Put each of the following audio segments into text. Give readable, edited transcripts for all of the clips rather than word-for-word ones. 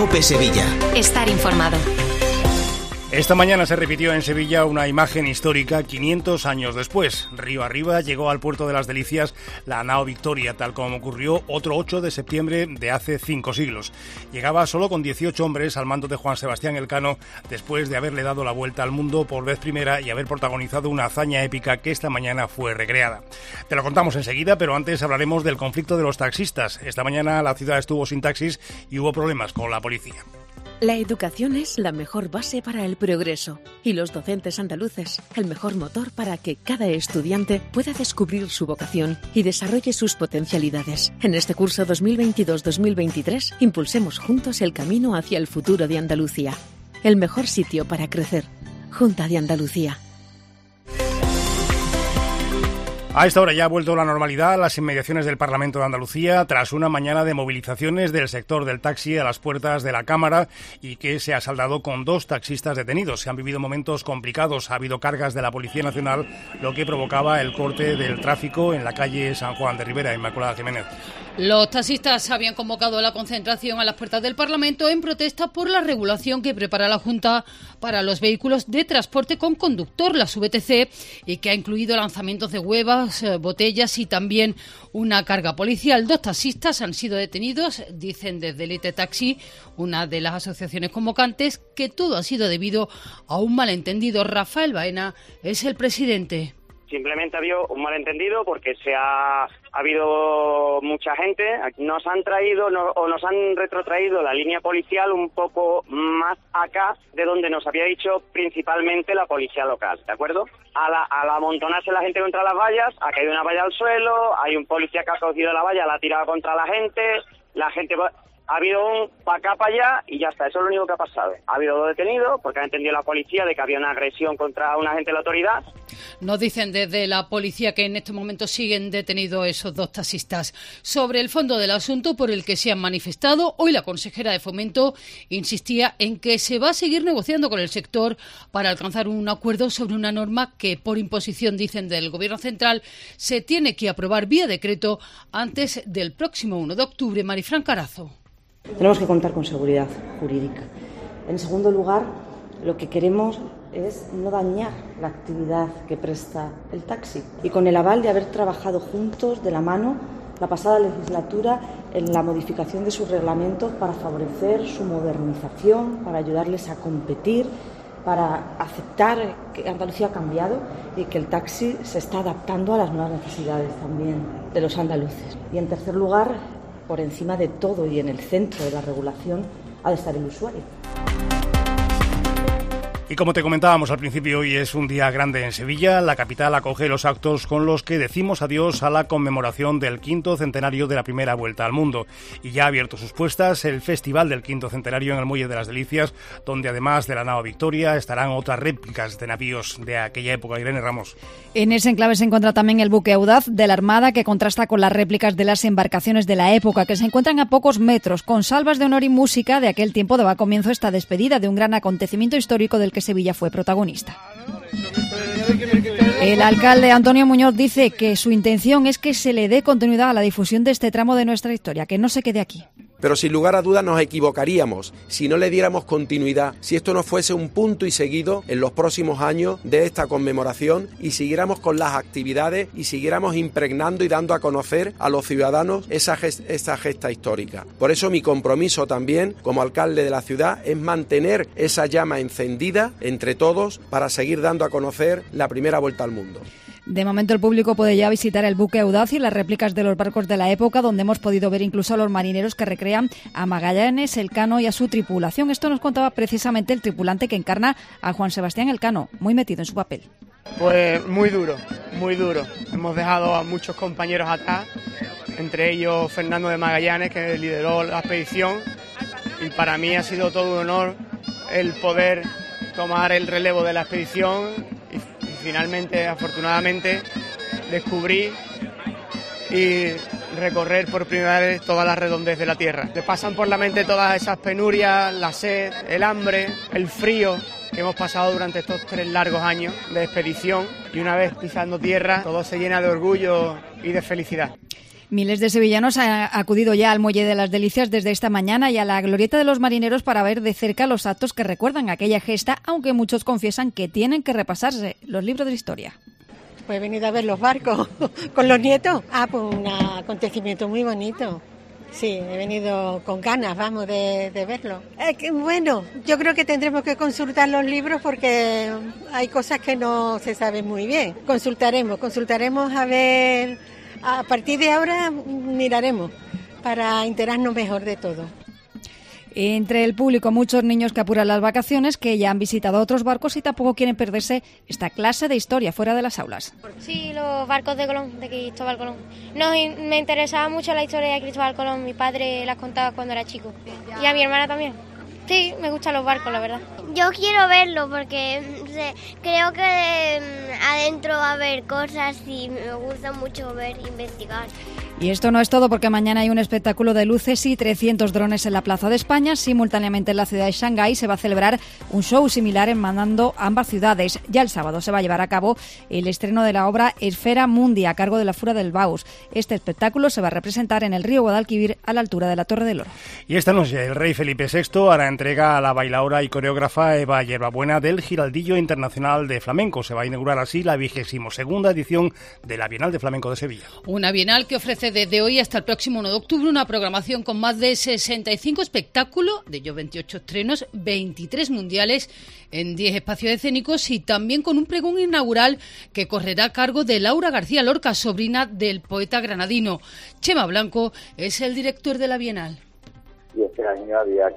COPE Sevilla. Estar informado. Esta mañana se repitió en Sevilla una imagen histórica 500 años después. Río arriba llegó al puerto de las Delicias la nao Victoria, tal como ocurrió otro 8 de septiembre de hace 5 siglos. Llegaba solo con 18 hombres al mando de Juan Sebastián Elcano, después de haberle dado la vuelta al mundo por vez primera y haber protagonizado una hazaña épica que esta mañana fue recreada. Te lo contamos enseguida, pero antes hablaremos del conflicto de los taxistas. Esta mañana la ciudad estuvo sin taxis y hubo problemas con la policía. La educación es la mejor base para el progreso y los docentes andaluces el mejor motor para que cada estudiante pueda descubrir su vocación y desarrolle sus potencialidades. En este curso 2022-2023 impulsemos juntos el camino hacia el futuro de Andalucía. El mejor sitio para crecer. Junta de Andalucía. A esta hora ya ha vuelto la normalidad a las inmediaciones del Parlamento de Andalucía tras una mañana de movilizaciones del sector del taxi a las puertas de la Cámara y que se ha saldado con 2 taxistas detenidos. Se han vivido momentos complicados, ha habido cargas de la Policía Nacional, lo que provocaba el corte del tráfico en la calle San Juan de Ribera. Inmaculada Jiménez. Los taxistas habían convocado la concentración a las puertas del Parlamento en protesta por la regulación que prepara la Junta para los vehículos de transporte con conductor, las VTC, y que ha incluido lanzamientos de huevas, botellas y también una carga policial. 2 taxistas han sido detenidos, dicen desde Elite Taxi, una de las asociaciones convocantes, que todo ha sido debido a un malentendido. Rafael Baena es el presidente. Simplemente ha habido un malentendido porque ha habido mucha gente. Nos han traído nos han retrotraído la línea policial un poco más acá de donde nos había dicho principalmente la policía local, ¿de acuerdo? Al amontonarse la gente contra las vallas, ha caído una valla al suelo, hay un policía que ha cogido la valla, la ha tirado contra la gente ha habido un pa' acá, pa' allá y ya está, eso es lo único que ha pasado. Ha habido 2 detenidos porque ha entendido la policía de que había una agresión contra un agente de la autoridad. Nos dicen desde la policía que en estos momentos siguen detenidos esos 2 taxistas. Sobre el fondo del asunto por el que se han manifestado, hoy la consejera de Fomento insistía en que se va a seguir negociando con el sector para alcanzar un acuerdo sobre una norma que, por imposición, dicen del Gobierno central, se tiene que aprobar vía decreto antes del próximo 1 de octubre. Marifran Carazo. Tenemos que contar con seguridad jurídica. En segundo lugar, lo que queremos es no dañar la actividad que presta el taxi. Y con el aval de haber trabajado juntos de la mano la pasada legislatura en la modificación de sus reglamentos para favorecer su modernización, para ayudarles a competir, para aceptar que Andalucía ha cambiado y que el taxi se está adaptando a las nuevas necesidades también de los andaluces. Y en tercer lugar, por encima de todo y en el centro de la regulación, ha de estar el usuario. Y como te comentábamos al principio, hoy es un día grande en Sevilla. La capital acoge los actos con los que decimos adiós a la conmemoración del 5º centenario de la primera vuelta al mundo. Y ya ha abierto sus puertas el Festival del 5º centenario en el Muelle de las Delicias, donde además de la nao Victoria estarán otras réplicas de navíos de aquella época. Irene Ramos. En ese enclave se encuentra también el buque Audaz de la Armada, que contrasta con las réplicas de las embarcaciones de la época, que se encuentran a pocos metros. Con salvas de honor y música de aquel tiempo daba comienzo esta despedida de un gran acontecimiento histórico del que Sevilla fue protagonista. El alcalde Antonio Muñoz dice que su intención es que se le dé continuidad a la difusión de este tramo de nuestra historia, que no se quede aquí. Pero sin lugar a dudas nos equivocaríamos si no le diéramos continuidad, si esto no fuese un punto y seguido en los próximos años de esta conmemoración y siguiéramos con las actividades y siguiéramos impregnando y dando a conocer a los ciudadanos esa gesta histórica. Por eso mi compromiso también como alcalde de la ciudad es mantener esa llama encendida entre todos para seguir dando a conocer la primera vuelta al mundo. De momento el público puede ya visitar el buque Audaz y las réplicas de los barcos de la época, donde hemos podido ver incluso a los marineros que recrean a Magallanes, Elcano y a su tripulación. Esto nos contaba precisamente el tripulante que encarna a Juan Sebastián Elcano, muy metido en su papel. Pues muy duro, muy duro. Hemos dejado a muchos compañeros atrás, entre ellos Fernando de Magallanes, que lideró la expedición, y para mí ha sido todo un honor el poder tomar el relevo de la expedición y finalmente, afortunadamente, descubrí y recorrer por primera vez toda la redondez de la tierra. Te pasan por la mente todas esas penurias, la sed, el hambre, el frío que hemos pasado durante estos 3 largos años de expedición, y una vez pisando tierra todo se llena de orgullo y de felicidad. Miles de sevillanos han acudido ya al Muelle de las Delicias desde esta mañana y a la Glorieta de los Marineros para ver de cerca los actos que recuerdan aquella gesta, aunque muchos confiesan que tienen que repasarse los libros de historia. Pues he venido a ver los barcos con los nietos. Pues un acontecimiento muy bonito. Sí, he venido con ganas, vamos, de verlo. Bueno, yo creo que tendremos que consultar los libros porque hay cosas que no se saben muy bien. Consultaremos a ver, a partir de ahora miraremos para enterarnos mejor de todo. Entre el público, muchos niños que apuran las vacaciones, que ya han visitado otros barcos y tampoco quieren perderse esta clase de historia fuera de las aulas. Sí, los barcos de Colón, de Cristóbal Colón. Me interesaba mucho la historia de Cristóbal Colón. Mi padre las contaba cuando era chico. Y a mi hermana también. Sí, me gustan los barcos, la verdad. Yo quiero verlo porque creo que adentro va a haber cosas y me gusta mucho investigar. Y esto no es todo, porque mañana hay un espectáculo de luces y 300 drones en la Plaza de España. Simultáneamente en la ciudad de Shanghái se va a celebrar un show similar hermanando ambas ciudades. Ya el sábado se va a llevar a cabo el estreno de la obra Esfera Mundi, a cargo de la Fura del Baus. Este espectáculo se va a representar en el río Guadalquivir, a la altura de la Torre del Oro. Y esta noche el rey Felipe VI hará entrega a la bailaora y coreógrafa Eva Yerbabuena del Giraldillo Internacional de Flamenco. Se va a inaugurar así la 22ª edición de la Bienal de Flamenco de Sevilla. Una bienal que ofrece desde hoy hasta el próximo 1 de octubre una programación con más de 65 espectáculos, de ellos 28 estrenos, 23 mundiales en 10 espacios escénicos y también con un pregón inaugural que correrá a cargo de Laura García Lorca, sobrina del poeta granadino. Chema Blanco es el director de la Bienal. Y este año había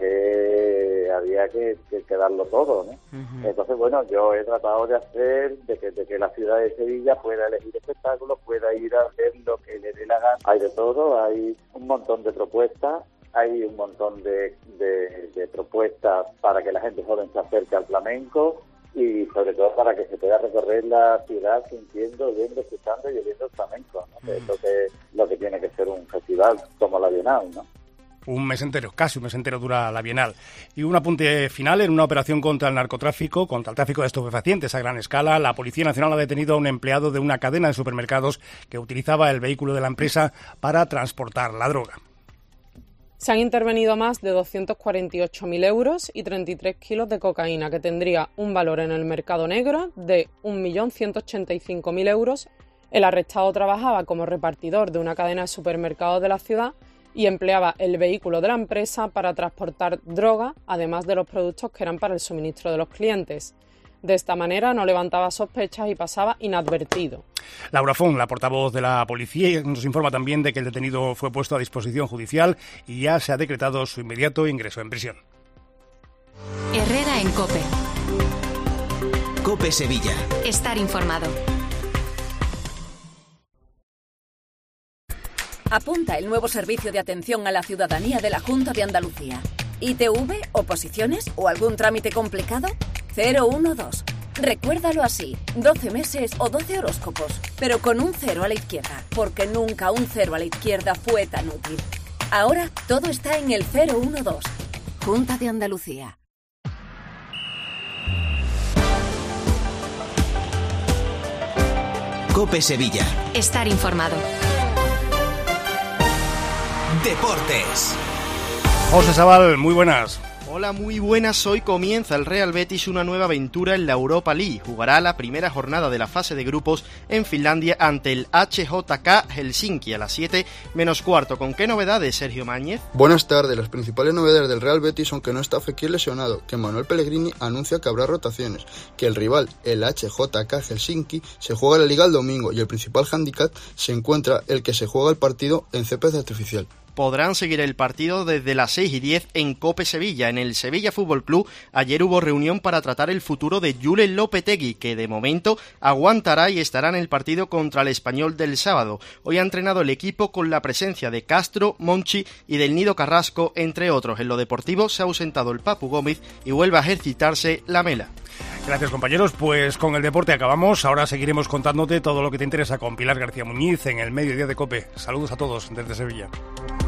que darlo todo, ¿no? Uh-huh. Entonces, bueno, yo he tratado de hacer de que la ciudad de Sevilla pueda elegir espectáculos, pueda ir a hacer lo que le dé la gana. Hay de todo, hay un montón de propuestas, hay un montón de propuestas para que la gente joven se acerque al flamenco y sobre todo para que se pueda recorrer la ciudad sintiendo, viendo, escuchando y oyendo el flamenco, ¿no? Que es lo que tiene que ser un festival como la Bienal, ¿no? Un mes entero, casi un mes entero dura la Bienal. Y un apunte final: en una operación contra el narcotráfico, contra el tráfico de estupefacientes a gran escala, la Policía Nacional ha detenido a un empleado de una cadena de supermercados que utilizaba el vehículo de la empresa para transportar la droga. Se han intervenido más de 248.000 euros y 33 kilos de cocaína, que tendría un valor en el mercado negro de 1.185.000 euros. El arrestado trabajaba como repartidor de una cadena de supermercados de la ciudad y empleaba el vehículo de la empresa para transportar droga, además de los productos que eran para el suministro de los clientes. De esta manera no levantaba sospechas y pasaba inadvertido. Laura Font, la portavoz de la policía, nos informa también de que el detenido fue puesto a disposición judicial y ya se ha decretado su inmediato ingreso en prisión. Herrera en COPE. COPE Sevilla. Estar informado. Apunta el nuevo servicio de atención a la ciudadanía de la Junta de Andalucía. ¿ITV, oposiciones o algún trámite complicado? 012. Recuérdalo así, 12 meses o 12 horóscopos, pero con un 0 a la izquierda, porque nunca un 0 a la izquierda fue tan útil. Ahora todo está en el 012. Junta de Andalucía. COPE Sevilla. Estar informado. Deportes. José Sabal, muy buenas. Hola, muy buenas. Hoy comienza el Real Betis una nueva aventura en la Europa League. Jugará la primera jornada de la fase de grupos en Finlandia ante el HJK Helsinki a las 7 menos cuarto. ¿Con qué novedades, Sergio Máñez? Buenas tardes. Las principales novedades del Real Betis son que no está Fekir lesionado, que Manuel Pellegrini anuncia que habrá rotaciones, que el rival, el HJK Helsinki, se juega la Liga el domingo y el principal hándicap se encuentra el que se juega el partido en césped artificial. Podrán seguir el partido desde las 6:10 en COPE Sevilla. En el Sevilla Fútbol Club ayer hubo reunión para tratar el futuro de Julen Lopetegui, que de momento aguantará y estará en el partido contra el Español del sábado. Hoy ha entrenado el equipo con la presencia de Castro, Monchi y del Nido Carrasco, entre otros. En lo deportivo se ha ausentado el Papu Gómez y vuelve a ejercitarse Lamela. Gracias, compañeros. Pues con el deporte acabamos. Ahora seguiremos contándote todo lo que te interesa con Pilar García Muñiz en el Mediodía de COPE. Saludos a todos desde Sevilla.